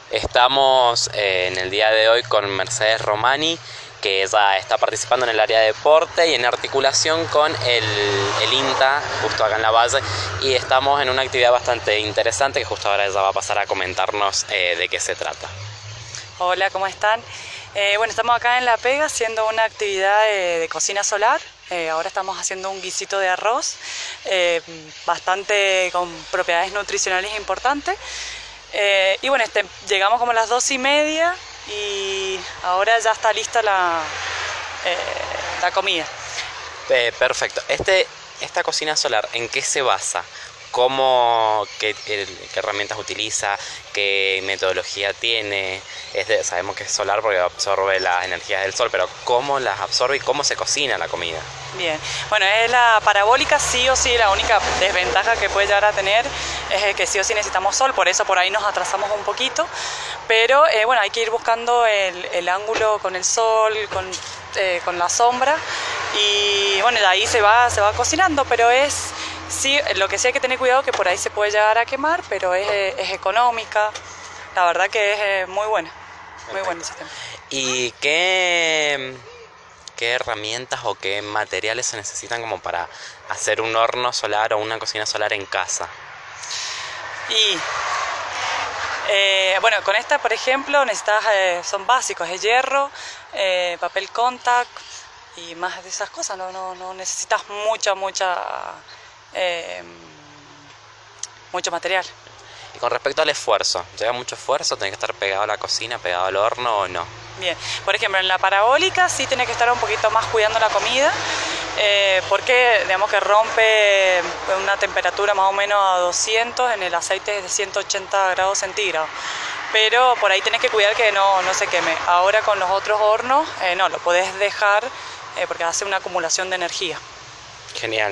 Estamos en el día de hoy con Mercedes Romani, que ella está participando en el área de deporte y en articulación con el INTA, justo acá en La Valle, y estamos en una actividad bastante interesante que justo ahora ella va a pasar a comentarnos de qué se trata. Hola, ¿cómo están? Bueno, estamos acá en La Pega haciendo una actividad de cocina solar. Ahora estamos haciendo un guisito de arroz, bastante con propiedades nutricionales importantes. Y bueno, llegamos como a las 2:30 y ahora ya está lista la comida. Perfecto. Esta cocina solar, ¿en qué se basa? ¿Qué herramientas utiliza? ¿Qué metodología tiene? Sabemos que es solar porque absorbe las energías del sol, pero ¿cómo las absorbe y cómo se cocina la comida? Bien, bueno, es la parabólica, sí o sí. La única desventaja que puede llegar a tener es que sí o sí necesitamos sol, por eso por ahí nos atrasamos un poquito, pero bueno, hay que ir buscando el ángulo con el sol, con la sombra, y bueno, de ahí se va cocinando, pero sí, lo que sí hay que tener cuidado que por ahí se puede llegar a quemar, pero es económica, la verdad que es muy buena, muy buen sistema. ¿Y qué herramientas o qué materiales se necesitan como para hacer un horno solar o una cocina solar en casa? Y bueno, con esta, por ejemplo, son básicos, es hierro, papel contact y más de esas cosas. No necesitas mucho material. Y con respecto al esfuerzo, ¿lleva mucho esfuerzo? ¿Tenés que estar pegado a la cocina, pegado al horno o no? Bien, por ejemplo, en la parabólica sí tenés que estar un poquito más cuidando la comida, porque digamos que rompe una temperatura más o menos a 200, en el aceite es de 180 grados centígrados. Pero por ahí tenés que cuidar que no se queme. Ahora con los otros hornos, no, lo podés dejar porque hace una acumulación de energía. Genial.